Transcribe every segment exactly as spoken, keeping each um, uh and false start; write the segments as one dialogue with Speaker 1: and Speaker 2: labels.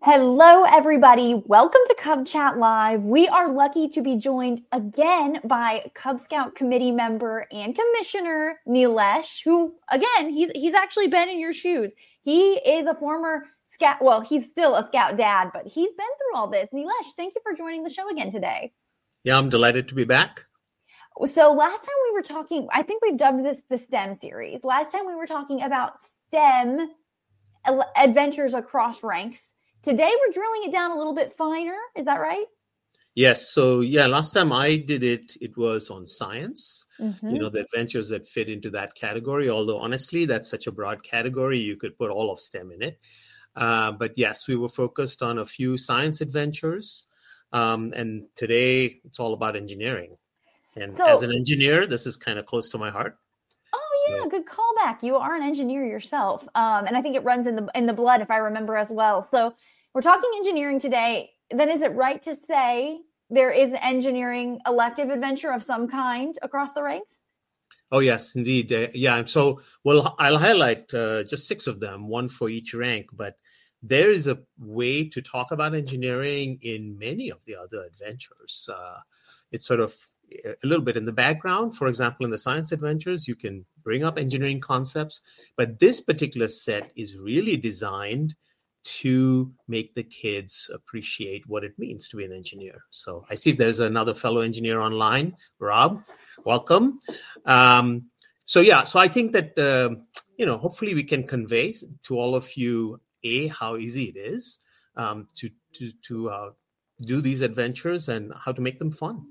Speaker 1: Hello, everybody. Welcome to Cub Chat Live. We are lucky to be joined again by Cub Scout committee member and commissioner Nilesh, who, again, he's he's actually been in your shoes. He is a former scout. Well, he's still a scout dad, but he's been through all this. Nilesh, thank you for joining the show again today.
Speaker 2: Yeah, I'm delighted to be back.
Speaker 1: So last time we were talking, I think we've dubbed this the STEM series. Last time we were talking about STEM adventures across ranks. Today, we're drilling it down a little bit finer. Is that right?
Speaker 2: Yes. So, yeah, last time I did it, it was on science,
Speaker 1: Mm-hmm.
Speaker 2: you know, the adventures that fit into that category. Although, honestly, that's such a broad category. You could put all of STEM in it. Uh, but yes, we were focused on a few science adventures. Um, and today, it's all about engineering. And
Speaker 1: So-
Speaker 2: as an engineer, this is kind of close to my heart.
Speaker 1: Oh, yeah, good callback. You are an engineer yourself. Um, and I think it runs in the in the blood, if I remember as well. So we're talking engineering today. Then is it right to say there is an engineering elective adventure of some kind across the ranks?
Speaker 2: Oh, yes, indeed. Uh, yeah. So, well, I'll highlight uh, just six of them, one for each rank. But there is a way to talk about engineering in many of the other adventures. Uh, it's sort of a little bit in the background. For example, in the science adventures, you can bring up engineering concepts. But this particular set is really designed to make the kids appreciate what it means to be an engineer. So I see there's another fellow engineer online, Rob. Welcome. Um, so yeah, so I think that, uh, you know, hopefully we can convey to all of you, A, how easy it is um, to, to, to uh, do these adventures and how to make them fun.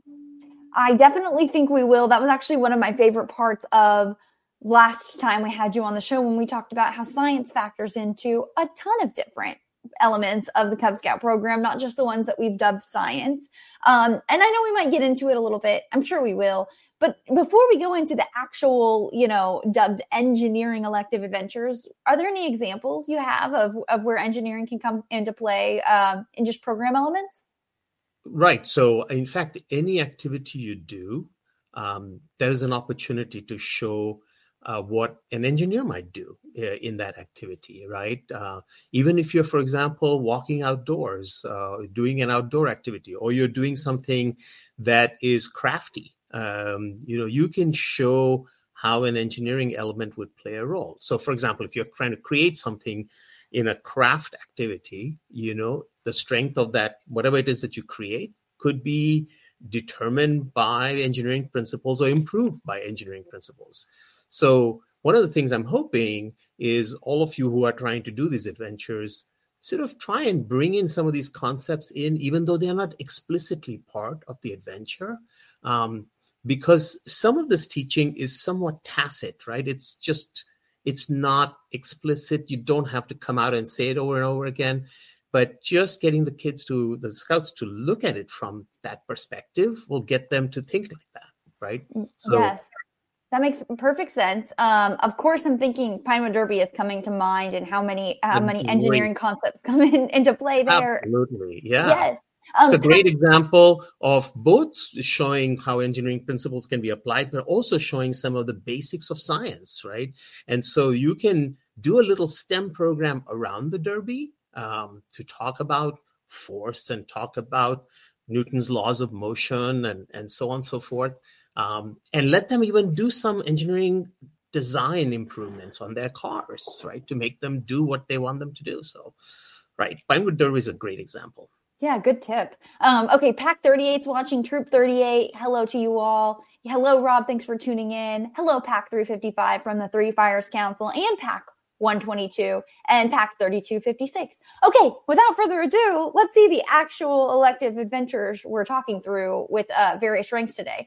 Speaker 1: I definitely think we will. That was actually one of my favorite parts of last time we had you on the show when we talked about how science factors into a ton of different elements of the Cub Scout program, not just the ones that we've dubbed science. Um, and I know we might get into it a little bit. I'm sure we will. But before we go into the actual, you know, dubbed engineering elective adventures, are there any examples you have of, of where engineering can come into play um, in just program elements?
Speaker 2: Right. So, in fact, any activity you do, um, there is an opportunity to show uh, what an engineer might do uh, in that activity, right? Uh, even if you're, for example, walking outdoors, uh, doing an outdoor activity, or you're doing something that is crafty, um, you know, you can show how an engineering element would play a role. So, for example, if you're trying to create something in a craft activity, you know, the strength of that, whatever it is that you create, could be determined by engineering principles or improved by engineering principles. So one of the things I'm hoping is all of you who are trying to do these adventures sort of try and bring in some of these concepts in, even though they're not explicitly part of the adventure, um, because some of this teaching is somewhat tacit, right? It's just, it's not explicit. You don't have to come out and say it over and over again. But just getting the kids to, the scouts to look at it from that perspective will get them to think like that, right?
Speaker 1: So, yes, that makes perfect sense. Um, of course, I'm thinking Pinewood Derby is coming to mind and how many how many engineering concepts come in, into play there.
Speaker 2: Absolutely, yeah.
Speaker 1: Yes.
Speaker 2: Um, it's a great example of both showing how engineering principles can be applied, but also showing some of the basics of science, right? And so you can do a little STEM program around the Derby um, to talk about force and talk about Newton's laws of motion and, and so on and so forth. Um, and let them even do some engineering design improvements on their cars, right? To make them do what they want them to do. So, right, Pinewood Derby is a great example.
Speaker 1: Yeah, good tip. Um, okay, Pack thirty-eight's watching, Troop thirty-eight. Hello to you all. Hello, Rob. Thanks for tuning in. Hello, Pack three fifty-five from the Three Fires Council and Pack one twenty-two and Pack thirty-two fifty-six. Okay, without further ado, let's see the actual elective adventures we're talking through with uh, various ranks today.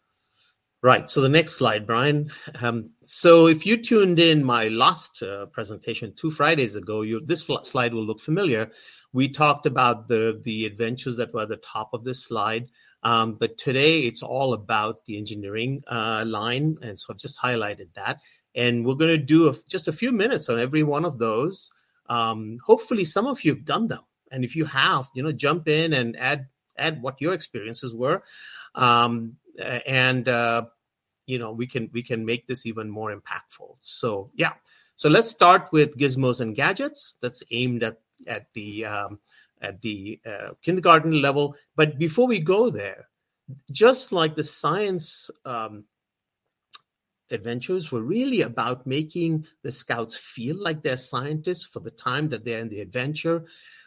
Speaker 2: Right. So the next slide, Brian. Um, so if you tuned in my last uh, presentation two Fridays ago, you, this fl- slide will look familiar. We talked about the, the adventures that were at the top of this slide. Um, but today it's all about the engineering uh, line. And so I've just highlighted that. And we're going to do a, just a few minutes on every one of those. Um, hopefully some of you have done them. And if you have, you know, jump in and add, add what your experiences were. Um, and, uh, you know, we can we can make this even more impactful. So, yeah. So let's start with gizmos and gadgets. That's aimed at at the um, at the uh, kindergarten level. But before we go there, just like the science um, adventures were really about making the scouts feel like they're scientists for the time that they're in the adventure,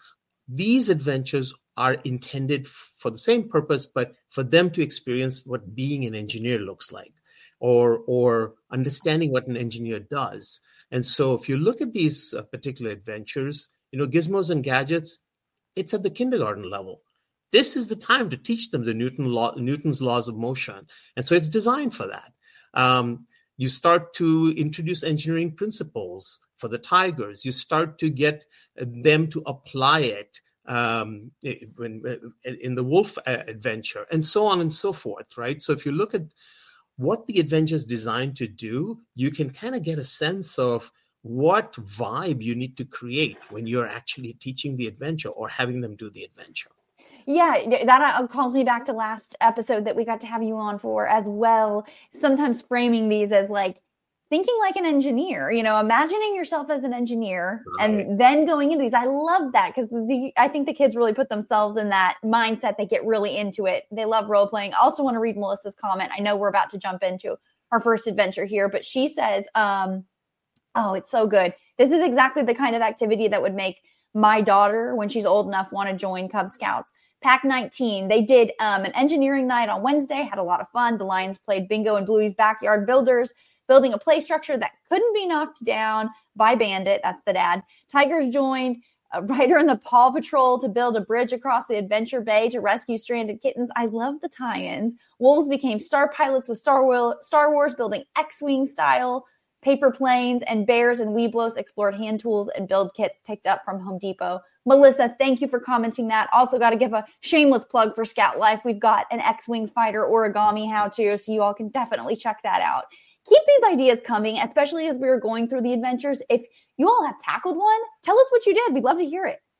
Speaker 2: these adventures are intended for the same purpose, but for them to experience what being an engineer looks like, or or understanding what an engineer does. And so if you look at these uh, particular adventures, you know, Gizmos and Gadgets, it's at the kindergarten level. This is the time to teach them the Newton law, Newton's laws of motion. And so it's designed for that. Um, you start to introduce engineering principles for the Tigers. You start to get them to apply it um, in, in the Wolf adventure, and so on and so forth, right? So if you look at what the adventure is designed to do, you can kind of get a sense of what vibe you need to create when you're actually teaching the adventure or having them do the adventure.
Speaker 1: Yeah, that calls me back to last episode that we got to have you on for as well. Sometimes framing these as like thinking like an engineer, you know, imagining yourself as an engineer right. and then going into these. I love that because I think the kids really put themselves in that mindset. They get really into it. They love role playing. I also want to read Melissa's comment. I know we're about to jump into our first adventure here, but she says, um, oh, it's so good. This is exactly the kind of activity that would make my daughter, when she's old enough, want to join Cub Scouts. Pack nineteen, they did um, an engineering night on Wednesday, had a lot of fun. The Lions played bingo in Bluey's Backyard Builders, building a play structure that couldn't be knocked down by Bandit. That's the dad. Tigers joined a Ryder and the Paw Patrol to build a bridge across the Adventure Bay to rescue stranded kittens. I love the tie-ins. Wolves became star pilots with Star Wars, Star Wars building X-Wing style paper planes, and Bears and Weeblos explored hand tools and build kits picked up from Home Depot. Melissa, thank you for commenting that. Also got to give a shameless plug for Scout Life. We've got an X-Wing fighter origami how-to, so you all can definitely check that out. Keep these ideas coming, especially as we were going through the adventures. If you all have tackled one, tell us what you did. We'd love to hear it.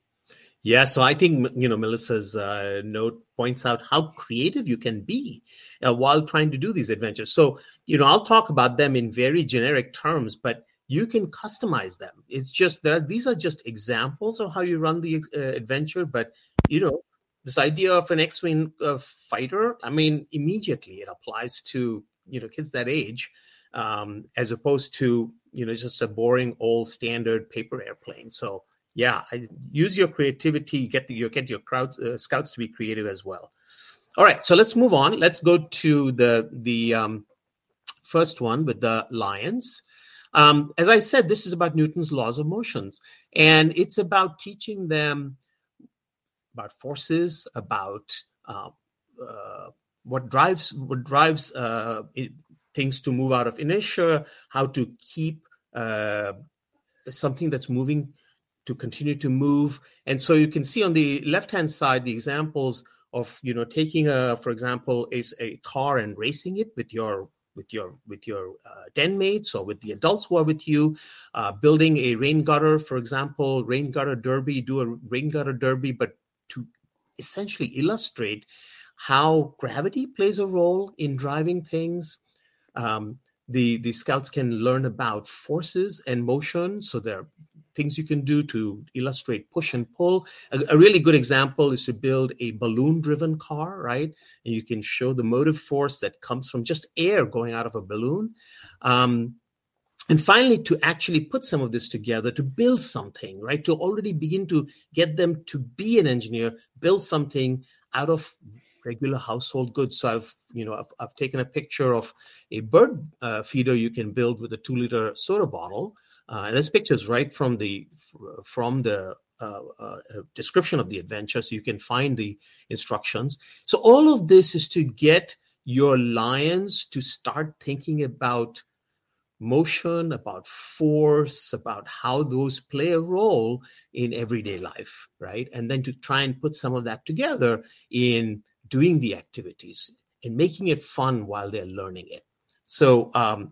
Speaker 2: Yeah, so I think, you know, Melissa's uh, note points out how creative you can be uh, while trying to do these adventures. So, you know, I'll talk about them in very generic terms, but you can customize them. It's just that these are just examples of how you run the uh, adventure. But, you know, this idea of an X-Wing uh, fighter, I mean, immediately it applies to, you know, kids that age, um, as opposed to, you know, just a boring old standard paper airplane. So, yeah, I, use your creativity. You get the, you get your crowd, uh, scouts to be creative as well. All right, so let's move on. Let's go to the the um, first one with the Lions. Um, as I said, this is about Newton's laws of motions, and it's about teaching them about forces, about uh, uh, what drives what drives uh, it, things to move out of inertia, how to keep uh, something that's moving to continue to move. And so you can see on the left-hand side, the examples of, you know, taking a, for example, a, a car and racing it with your with your with your uh, den mates or with the adults who are with you, uh, building a rain gutter, for example, rain gutter derby, do a rain gutter derby, but to essentially illustrate how gravity plays a role in driving things. Um, the the scouts can learn about forces and motion, so there are things you can do to illustrate push and pull. A, a really good example is to build a balloon-driven car, right? And you can show the motive force that comes from just air going out of a balloon. Um, and finally, to actually put some of this together, to build something, right? To already begin to get them to be an engineer, build something out of regular household goods. So I've, you know, I've, I've taken a picture of a bird uh, feeder you can build with a two-liter soda bottle. Uh, and this picture is right from the from the uh, uh, description of the adventure, so you can find the instructions. So all of this is to get your Lions to start thinking about motion, about force, about how those play a role in everyday life, right? And then to try and put some of that together in doing the activities and making it fun while they're learning it. So um,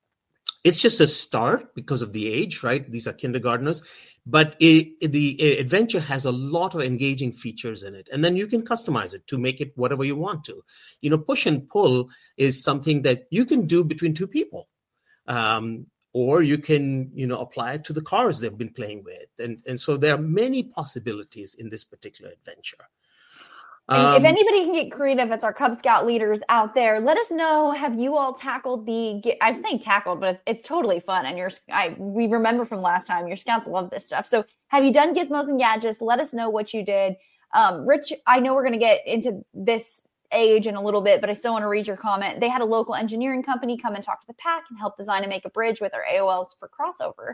Speaker 2: it's just a start because of the age, right? These are kindergartners, but it, it, the adventure has a lot of engaging features in it. And then you can customize it to make it whatever you want to. You know, push and pull is something that you can do between two people. Um, or you can, you know, apply it to the cars they've been playing with. And, and so there are many possibilities in this particular adventure.
Speaker 1: And
Speaker 2: Um,
Speaker 1: if anybody can get creative, it's our Cub Scout leaders out there. Let us know. Have you all tackled the? I'm saying tackled, but it's, it's totally fun. And your, I we remember from last time, your scouts love this stuff. So have you done gizmos and gadgets? Let us know what you did. Um, Rich, I know we're going to get into this age in a little bit, but I still want to read your comment. They had a local engineering company come and talk to the pack and help design and make a bridge with our A O Ls for crossover.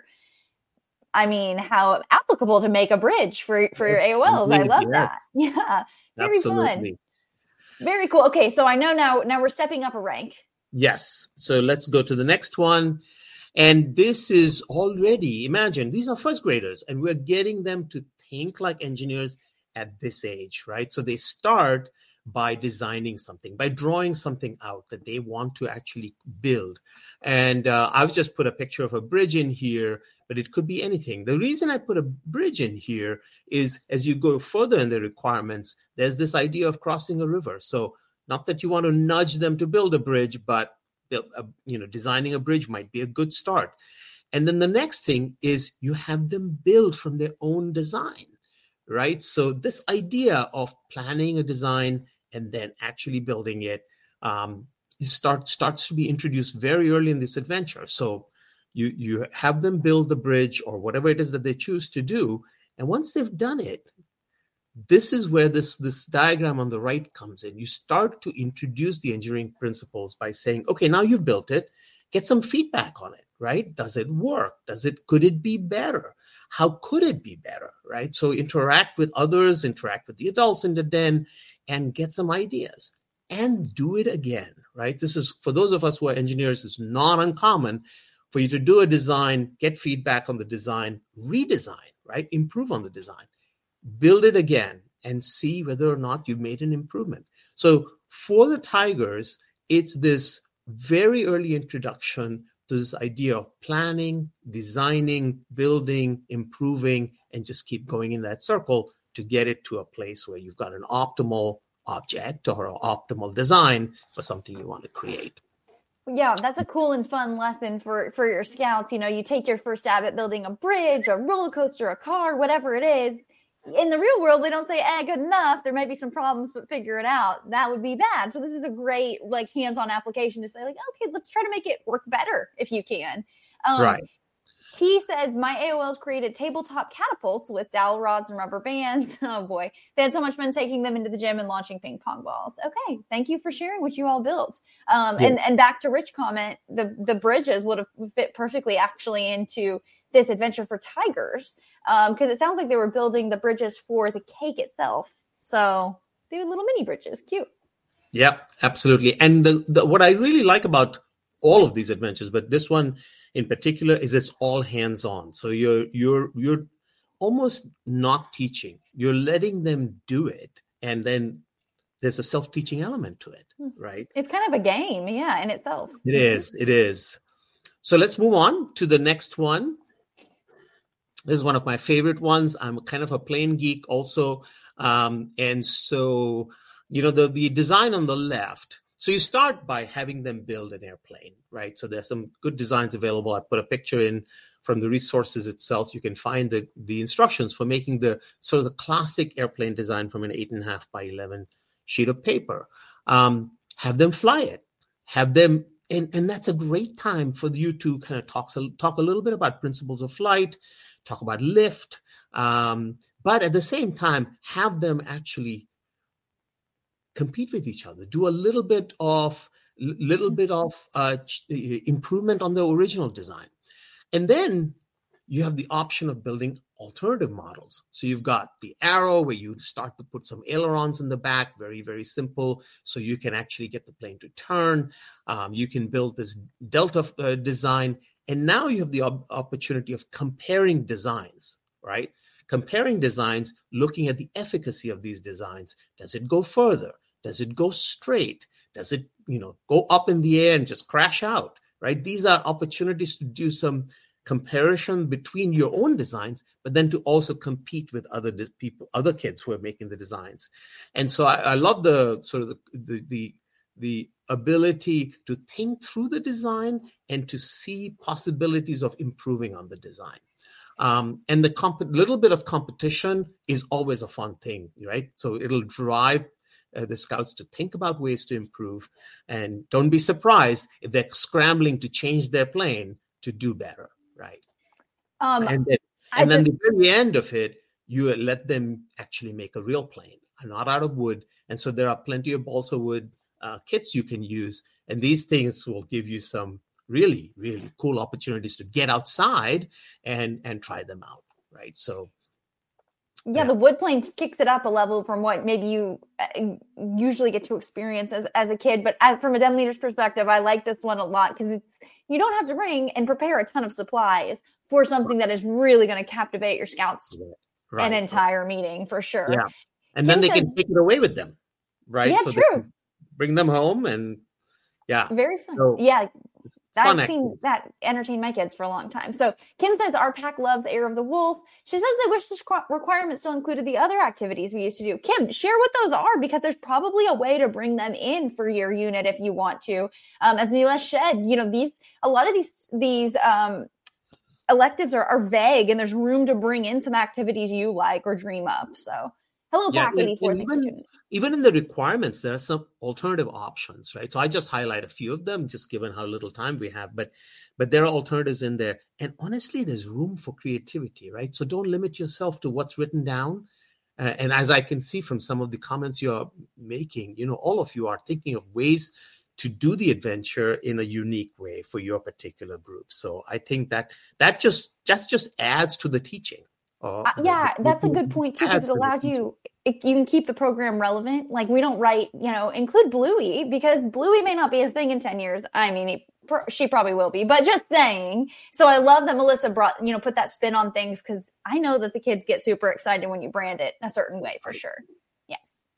Speaker 1: I mean, how applicable to make a bridge for for your A O Ls. I love yes. that. Yeah. Very Absolutely. fun. Very cool. Okay, so I know now now we're stepping up a rank.
Speaker 2: Yes. So let's go to the next one. And this is already, imagine, these are first graders, and we're getting them to think like engineers at this age, right? So they start by designing something, by drawing something out that they want to actually build. And uh, I've just put a picture of a bridge in here, but it could be anything. The reason I put a bridge in here is as you go further in the requirements, there's this idea of crossing a river. So not that you want to nudge them to build a bridge, but uh, you know, designing a bridge might be a good start. And then the next thing is you have them build from their own design, right? So this idea of planning a design and then actually building it um, start, starts to be introduced very early in this adventure. So you, you have them build the bridge or whatever it is that they choose to do. And once they've done it, this is where this, this diagram on the right comes in. You start to introduce the engineering principles by saying, okay, now you've built it, get some feedback on it, right? Does it work? Does it, could it be better? How could it be better, right? So interact with others, interact with the adults in the den, and get some ideas and do it again, right? This is, for those of us who are engineers, it's not uncommon for you to do a design, get feedback on the design, redesign, right? Improve on the design, build it again, and see whether or not you've made an improvement. So for the Tigers, it's this very early introduction to this idea of planning, designing, building, improving, and just keep going in that circle to get it to a place where you've got an optimal object or an optimal design for something you want to create.
Speaker 1: Yeah, that's a cool and fun lesson for, for your scouts. You know, you take your first stab at building a bridge, a roller coaster, a car, whatever it is. In the real world, we don't say, eh, good enough. There may be some problems, but figure it out. That would be bad. So this is a great, like, hands-on application to say, like, okay, let's try to make it work better if you can. Um,
Speaker 2: right.
Speaker 1: T says, my A O Ls created tabletop catapults with dowel rods and rubber bands. Oh, boy. They had so much fun taking them into the gym and launching ping pong balls. Okay. Thank you for sharing what you all built. Um, yeah. and, and back to Rich comment, the, the bridges would have fit perfectly actually into this adventure for Tigers. Um, because it sounds like they were building the bridges for the cake itself. So they were little mini bridges. Cute.
Speaker 2: Yep, absolutely. And the, the, what I really like about all of these adventures, but this one in particular, is it's all hands-on. So you're you're you're almost not teaching. You're letting them do it, and then there's a self-teaching element to it, right?
Speaker 1: It's kind of a game, yeah, in itself.
Speaker 2: It is. It is. So let's move on to the next one. This is one of my favorite ones. I'm kind of a plane geek also. Um, and so, you know, the, the design on the left. So you start by having them build an airplane, right? So there's some good designs available. I put a picture in from the resources itself. You can find the, the instructions for making the sort of the classic airplane design from an eight and a half by eleven sheet of paper. Um, have them fly it. Have them, and, and that's a great time for you to kind of talk, talk a little bit about principles of flight, talk about lift, um, but at the same time, have them actually compete with each other, do a little bit of little bit of uh, improvement on the original design. And then you have the option of building alternative models. So you've got the Arrow where you start to put some ailerons in the back, very, very simple. So you can actually get the plane to turn. Um, you can build this Delta uh, design. And now you have the op- opportunity of comparing designs, right? Comparing designs, looking at the efficacy of these designs. Does it go further? Does it go straight? Does it, you know, go up in the air and just crash out, right? These are opportunities to do some comparison between your own designs, but then to also compete with other people, other kids who are making the designs. And so I, I love the sort of the, the, the the ability to think through the design and to see possibilities of improving on the design. Um, and the comp- little bit of competition is always a fun thing, right? So it'll drive uh, the scouts to think about ways to improve, and don't be surprised if they're scrambling to change their plane to do better, right?
Speaker 1: Um,
Speaker 2: and then, and then the very end of it, you let them actually make a real plane, not out of wood. And so there are plenty of balsa wood uh, kits you can use, and these things will give you some really, really cool opportunities to get outside and and try them out, right? So
Speaker 1: yeah, yeah, the wood plane kicks it up a level from what maybe you usually get to experience as, as a kid. But as, from a den leader's perspective, I like this one a lot because you don't have to bring and prepare a ton of supplies for something that is really going to captivate your scouts right, an entire right. meeting for sure.
Speaker 2: Yeah, and Kim then they says, can take it away with them, right?
Speaker 1: Yeah,
Speaker 2: so
Speaker 1: true.
Speaker 2: They can bring them home, and yeah,
Speaker 1: very fun. So, yeah. I've activity. seen that entertain my kids for a long time. So Kim says our pack loves Air of the Wolf. She says they wish this requirement still included the other activities we used to do. Kim, share what those are, because there's probably a way to bring them in for your unit if you want to. Um, as Nilesh said, you know, these a lot of these these um, electives are, are vague, and there's room to bring in some activities you like or dream up. So hello,
Speaker 2: yeah,
Speaker 1: Pack eighty-four. Thanks for tuning in.
Speaker 2: Even in the requirements, there are some alternative options, right? So I just highlight a few of them, just given how little time we have. But but there are alternatives in there. And honestly, there's room for creativity, right? So don't limit yourself to what's written down. Uh, and as I can see from some of the comments you're making, you know, all of you are thinking of ways to do the adventure in a unique way for your particular group. So I think that that just just, just adds to the teaching.
Speaker 1: Uh, yeah, that's a good point too, because it allows you, it, you can keep the program relevant. Like we don't write, you know, include Bluey, because Bluey may not be a thing in ten years. I mean, he, she probably will be, but just saying. So I love that Melissa brought, you know, put that spin on things, because I know that the kids get super excited when you brand it a certain way for sure. Yeah.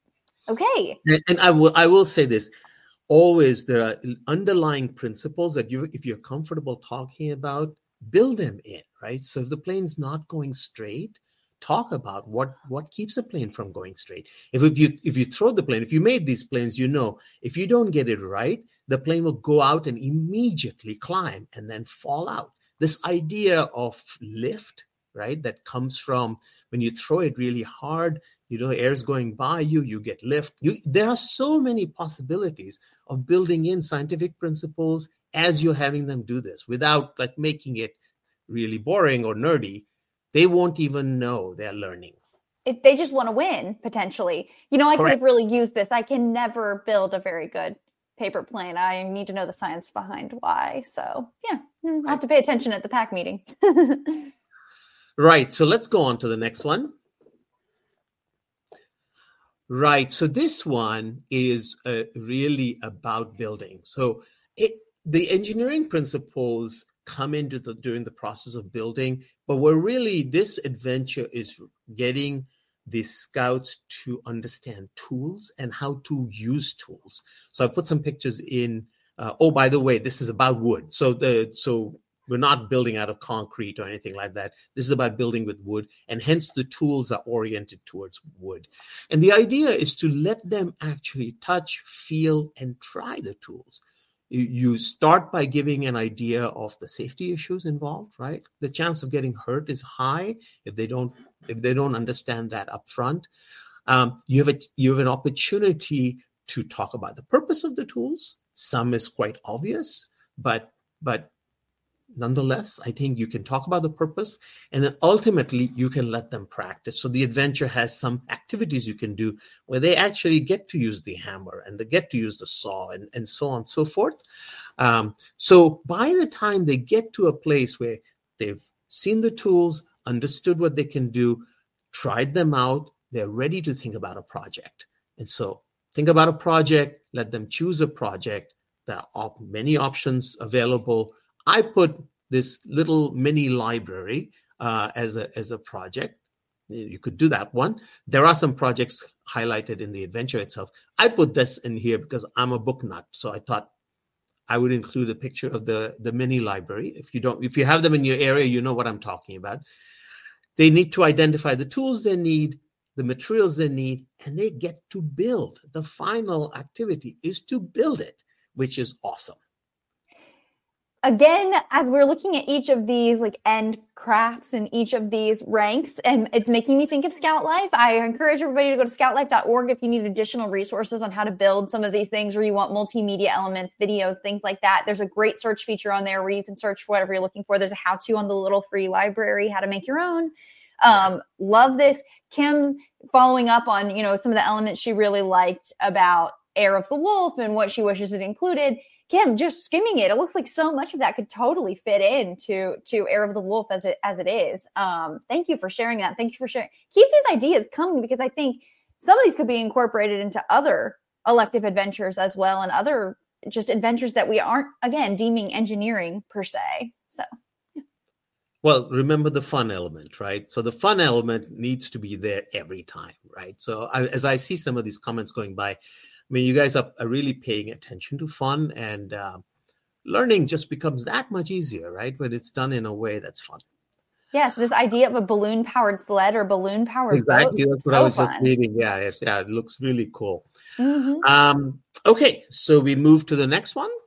Speaker 1: Okay.
Speaker 2: And, and I will, I will say this. Always there are underlying principles that you, if you're comfortable talking about, build them in, right? So if the plane's not going straight, talk about what what keeps a plane from going straight. If, if you if you throw the plane, if you made these planes, you know, if you don't get it right, the plane will go out and immediately climb and then fall out. This idea of lift, right, that comes from when you throw it really hard, you know, air's going by you, you get lift. You, there are so many possibilities of building in scientific principles as you're having them do this, without like making it really boring or nerdy. They won't even know they're learning.
Speaker 1: If they just want to win, potentially. You know, I Correct. could have really used this. I can never build a very good paper plane. I need to know the science behind why. So yeah, I have to pay attention at the pack meeting.
Speaker 2: Right. So let's go on to the next one. Right. So this one is uh, really about building. So it, the engineering principles come into the during the process of building, but we're really, this adventure is getting the scouts to understand tools and how to use tools. So I put some pictures in. Uh, oh, by the way, this is about wood. So the so we're not building out of concrete or anything like that. This is about building with wood, and hence the tools are oriented towards wood. And the idea is to let them actually touch, feel, and try the tools. You start by giving an idea of the safety issues involved, right? The chance of getting hurt is high if they don't if they don't understand that up front. Um, you have a, you have an opportunity to talk about the purpose of the tools. Some is quite obvious, but but nonetheless, I think you can talk about the purpose, and then ultimately you can let them practice. So the adventure has some activities you can do where they actually get to use the hammer and they get to use the saw and, and so on and so forth. Um, so by the time they get to a place where they've seen the tools, understood what they can do, tried them out, they're ready to think about a project. And so think about a project, let them choose a project. There are many options available. I put this little mini library uh, as a as a project. You could do that one. There are some projects highlighted in the adventure itself. I put this in here because I'm a book nut, so I thought I would include a picture of the the mini library. If you don't, if you have them in your area, you know what I'm talking about. They need to identify the tools they need, the materials they need, and they get to build. The final activity is to build it, which is awesome.
Speaker 1: Again, as we're looking at each of these like end crafts and each of these ranks, and it's making me think of Scout Life. I encourage everybody to go to scout life dot org if you need additional resources on how to build some of these things, or you want multimedia elements, videos, things like that. There's a great search feature on there where you can search for whatever you're looking for. There's a how-to on the little free library, how to make your own. Um, yes. Love this. Kim's following up on, you know, some of the elements she really liked about Heir of the Wolf and what she wishes it included. Kim, just skimming it, it looks like so much of that could totally fit into to Heir of the Wolf as it as it is. Um, thank you for sharing that. Thank you for sharing. Keep these ideas coming, because I think some of these could be incorporated into other elective adventures as well, and other just adventures that we aren't, again, deeming engineering per se. So, yeah.
Speaker 2: Well, remember the fun element, right? So the fun element needs to be there every time, right? So I, as I see some of these comments going by, I mean, you guys are, are really paying attention to fun, and uh, learning just becomes that much easier, right? When it's done in a way that's fun.
Speaker 1: Yes, this idea of a balloon-powered sled or balloon-powered
Speaker 2: exactly.
Speaker 1: boat.
Speaker 2: That's what
Speaker 1: so
Speaker 2: I was
Speaker 1: fun.
Speaker 2: just reading. Yeah, yes, yeah, it looks really cool.
Speaker 1: Mm-hmm.
Speaker 2: Um, okay, so we move to the next one.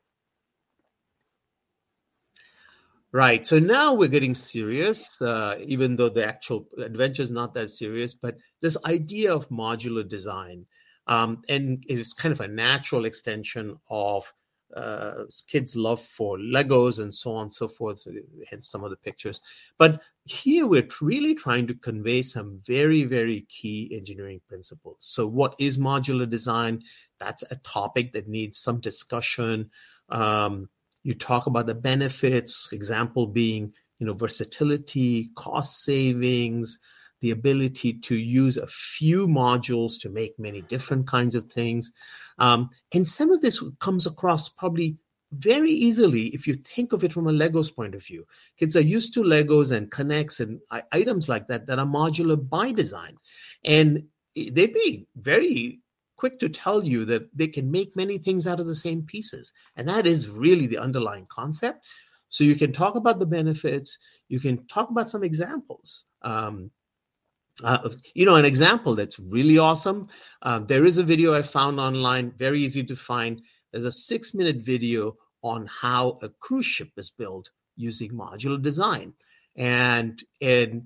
Speaker 2: Right. So now we're getting serious, uh, even though the actual adventure is not that serious, but this idea of modular design. Um, and it's kind of a natural extension of uh, kids' love for Legos and so on and so forth, so hence some of the pictures. But here we're really trying to convey some very, very key engineering principles. So what is modular design? That's a topic that needs some discussion. Um, you talk about the benefits, example being, you know, versatility, cost savings, the ability to use a few modules to make many different kinds of things. Um, and some of this comes across probably very easily if you think of it from a Legos point of view. Kids are used to Legos and Connects and items like that that are modular by design. And they'd be very quick to tell you that they can make many things out of the same pieces. And that is really the underlying concept. So you can talk about the benefits. You can talk about some examples. Um, Uh, you know, an example that's really awesome. Uh, there is a video I found online, very easy to find. There's a six minute video on how a cruise ship is built using modular design. And, and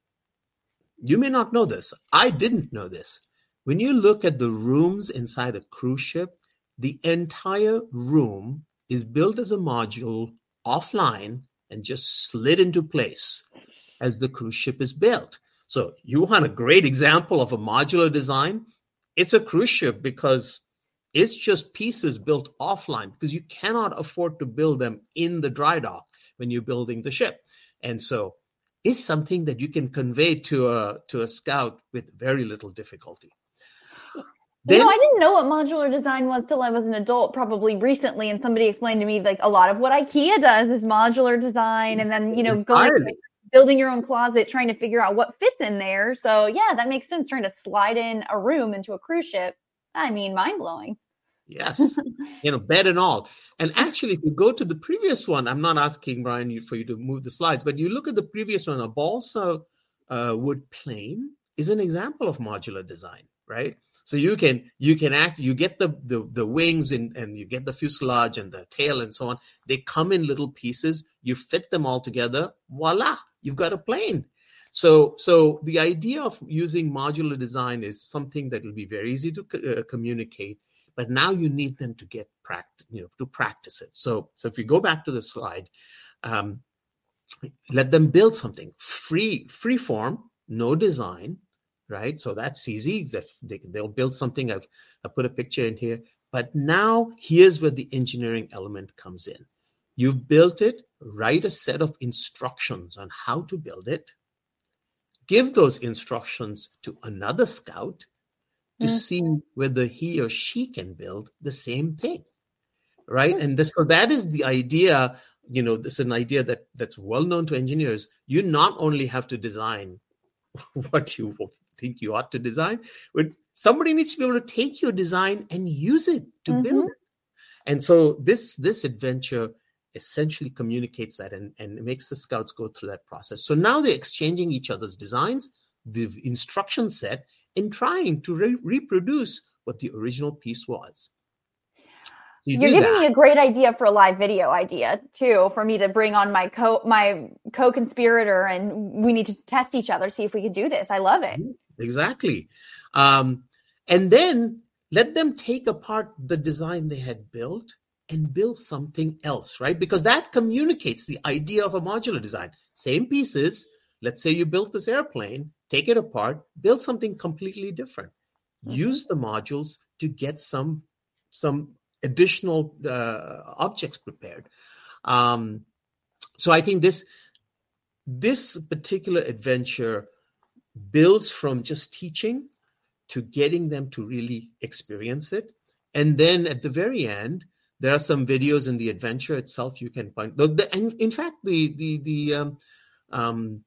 Speaker 2: you may not know this. I didn't know this. When you look at the rooms inside a cruise ship, the entire room is built as a module offline and just slid into place as the cruise ship is built. So you want a great example of a modular design? It's a cruise ship because it's just pieces built offline, because you cannot afford to build them in the dry dock when you're building the ship. And so it's something that you can convey to a to a scout with very little difficulty.
Speaker 1: Then, you know, I didn't know what modular design was till I was an adult, probably recently, and somebody explained to me like a lot of what IKEA does is modular design, and then, you know, going building your own closet, trying to figure out what fits in there. So yeah, that makes sense. Trying to slide in a room into a cruise ship. I mean, mind blowing.
Speaker 2: Yes. You know, bed and all. And actually, if you go to the previous one, I'm not asking Brian you for you to move the slides, but you look at the previous one, a balsa uh, wood plane is an example of modular design, right? So you can you can act you get the the, the wings and, and you get the fuselage and the tail and so on. They come in little pieces. You fit them all together. Voila, you've got a plane. So so the idea of using modular design is something that will be very easy to uh, communicate. But now you need them to get practice, you know, to practice it. So so if you go back to the slide, um, let them build something free free form, no design. Right. So that's easy. They, they'll build something. I've I put a picture in here. But now here's where the engineering element comes in. You've built it. Write a set of instructions on how to build it. Give those instructions to another scout to mm-hmm. see whether he or she can build the same thing. Right. Mm-hmm. And this, so that is the idea. You know, this is an idea that that's well known to engineers. You not only have to design what you think you ought to design, but somebody needs to be able to take your design and use it to mm-hmm. build it. And so this this adventure essentially communicates that and, and makes the scouts go through that process. So now they're exchanging each other's designs, the instruction set, and trying to re- reproduce what the original piece was. You
Speaker 1: You're giving
Speaker 2: that.
Speaker 1: me a great idea for a live video idea too, for me to bring on my co my co-conspirator, and we need to test each other, see if we could do this. I love it.
Speaker 2: Exactly. Um, and then let them take apart the design they had built and build something else, right? Because that communicates the idea of a modular design. Same pieces. Let's say you built this airplane, take it apart, build something completely different. Mm-hmm. Use the modules to get some some additional uh, objects prepared. Um, so I think this this particular adventure builds from just teaching to getting them to really experience it. And then at the very end, there are some videos in the adventure itself you can find. The, the, and in fact, the the the um, um,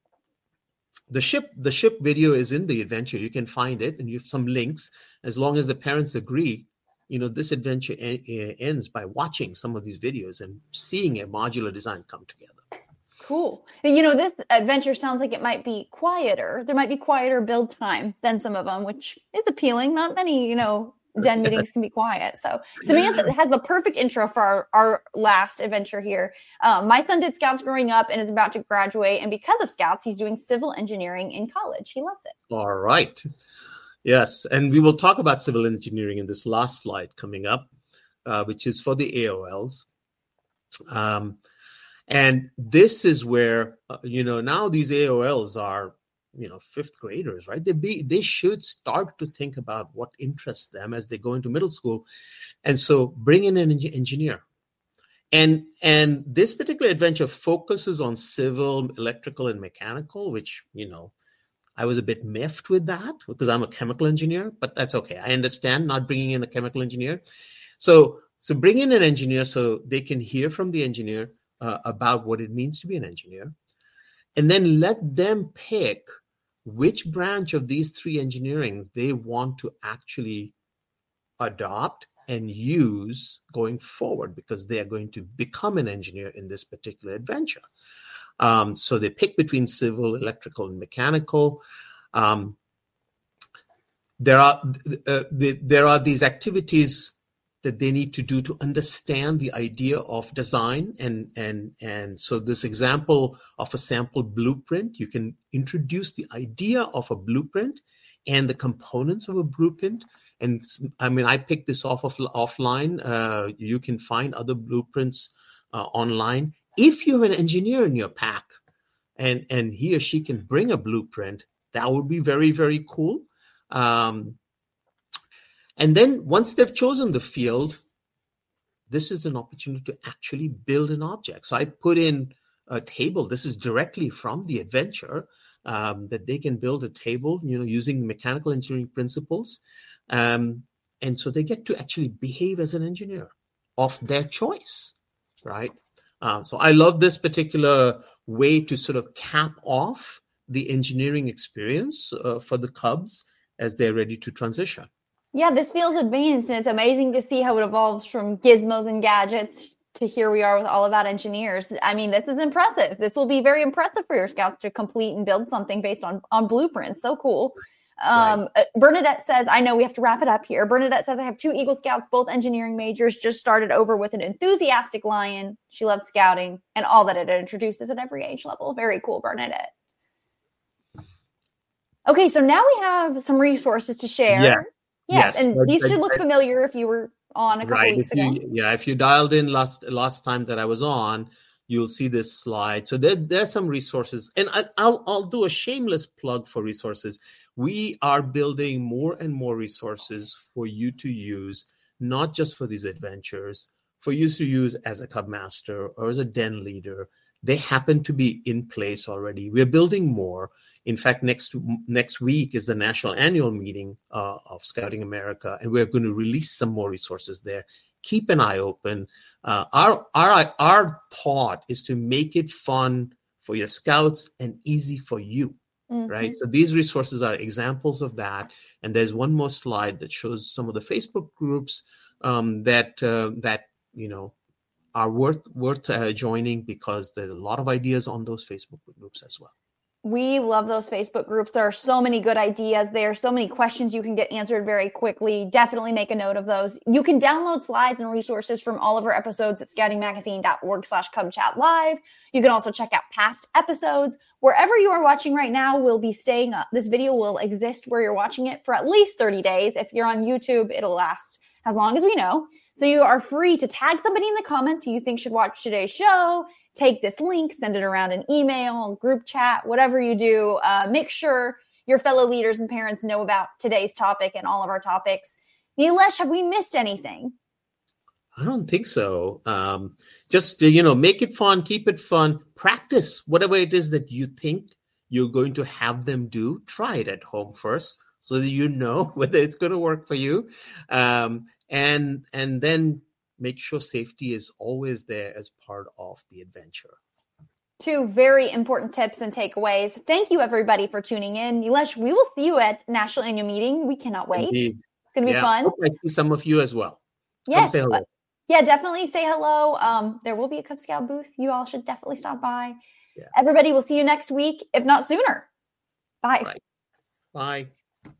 Speaker 2: the ship the ship video is in the adventure. You can find it, and you have some links. As long as the parents agree, you know, this adventure en- ends by watching some of these videos and seeing a modular design come together.
Speaker 1: Cool. You know, this adventure sounds like it might be quieter. There might be quieter build time than some of them, which is appealing. Not many, you know, den meetings can be quiet. So Samantha has the perfect intro for our, our last adventure here. Um, my son did Scouts growing up and is about to graduate. And because of Scouts, he's doing civil engineering in college. He loves it.
Speaker 2: All right. Yes. And we will talk about civil engineering in this last slide coming up, uh, which is for the A O Ls. Um, And this is where, uh, you know, now these A O Ls are, you know, fifth graders, right? They be they should start to think about what interests them as they go into middle school. And so bring in an engineer. And, and this particular adventure focuses on civil, electrical, and mechanical, which, you know, I was a bit miffed with that because I'm a chemical engineer, but that's okay. I understand not bringing in a chemical engineer. So, so bring in an engineer so they can hear from the engineer Uh, about what it means to be an engineer, and then let them pick which branch of these three engineerings they want to actually adopt and use going forward, because they are going to become an engineer in this particular adventure. Um, so they pick between civil, electrical, and mechanical. Um, there are uh, the, there are these activities that they need to do to understand the idea of design. And, and, and so this example of a sample blueprint, you can introduce the idea of a blueprint and the components of a blueprint. And I mean, I picked this off of offline. Uh, you can find other blueprints uh, online. If you have an engineer in your pack and, and he or she can bring a blueprint, that would be very, very cool. Um, And then once they've chosen the field, this is an opportunity to actually build an object. So I put in a table. This is directly from the adventure, um, that they can build a table, you know, using mechanical engineering principles. Um, and so they get to actually behave as an engineer of their choice, right? Uh, so I love this particular way to sort of cap off the engineering experience uh, for the Cubs as they're ready to transition.
Speaker 1: Yeah, this feels advanced, and it's amazing to see how it evolves from gizmos and gadgets to here we are with all about engineers. I mean, this is impressive. This will be very impressive for your Scouts to complete and build something based on, on blueprints. So cool. Um, right. Bernadette says, I know we have to wrap it up here. Bernadette says, I have two Eagle Scouts, both engineering majors, just started over with an enthusiastic lion. She loves scouting and all that it introduces at every age level. Very cool, Bernadette. Okay, so now we have some resources to share.
Speaker 2: Yeah.
Speaker 1: Yes,
Speaker 2: yes,
Speaker 1: and these should look familiar if you were on a couple
Speaker 2: right.
Speaker 1: weeks
Speaker 2: if you,
Speaker 1: ago.
Speaker 2: Yeah, if you dialed in last last time that I was on, you'll see this slide. So there, there's some resources, and I, I'll I'll do a shameless plug for resources. We are building more and more resources for you to use, not just for these adventures, for you to use as a Cub Master or as a den leader. They happen to be in place already. We're building more. In fact, next next week is the national annual meeting uh, of Scouting America, and we're going to release some more resources there. Keep an eye open. Uh, our our our thought is to make it fun for your Scouts and easy for you, mm-hmm. right? So these resources are examples of that. And there's one more slide that shows some of the Facebook groups um, that uh, that you know are worth worth uh, joining, because there's a lot of ideas on those Facebook groups as well.
Speaker 1: We love those Facebook groups. There are so many good ideas. There are so many questions you can get answered very quickly. Definitely make a note of those. You can download slides and resources from all of our episodes at scoutingmagazine.org slash cubchat live. You can also check out past episodes. Wherever you are watching right now, we'll be staying up. This video will exist where you're watching it for at least thirty days. If you're on YouTube, it'll last as long as we know. So you are free to tag somebody in the comments who you think should watch today's show. Take this link, send it around an email, group chat, whatever you do. Uh, make sure your fellow leaders and parents know about today's topic and all of our topics. Nilesh, have we missed anything?
Speaker 2: I don't think so. Um, just, you know, make it fun, keep it fun, practice whatever it is that you think you're going to have them do. Try it at home first so that you know whether it's going to work for you. Um, and, and then make sure safety is always there as part of the adventure.
Speaker 1: Two very important tips and takeaways. Thank you, everybody, for tuning in. Nilesh, we will see you at National Annual Meeting. We cannot wait.
Speaker 2: Indeed.
Speaker 1: It's going to be
Speaker 2: yeah,
Speaker 1: fun.
Speaker 2: I hope I see some of you as well.
Speaker 1: Yes.
Speaker 2: Come say hello.
Speaker 1: Yeah, definitely say hello. Um, there will be a Cub Scout booth. You all should definitely stop by.
Speaker 2: Yeah.
Speaker 1: Everybody, will see you next week, if not sooner. Bye.
Speaker 2: Right. Bye.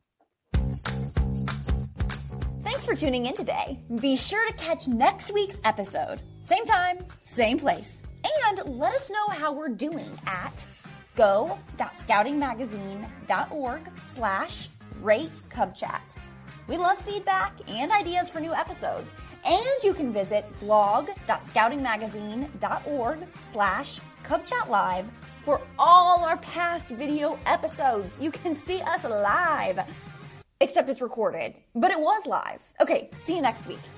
Speaker 1: Thanks for tuning in today. Be sure to catch next week's episode. Same time, same place. And let us know how we're doing at go.scoutingmagazine.org slash rate cubchat. We love feedback and ideas for new episodes. And you can visit blog.scoutingmagazine.org slash cubchatlive for all our past video episodes. You can see us live. Except it's recorded, but it was live. Okay, see you next week.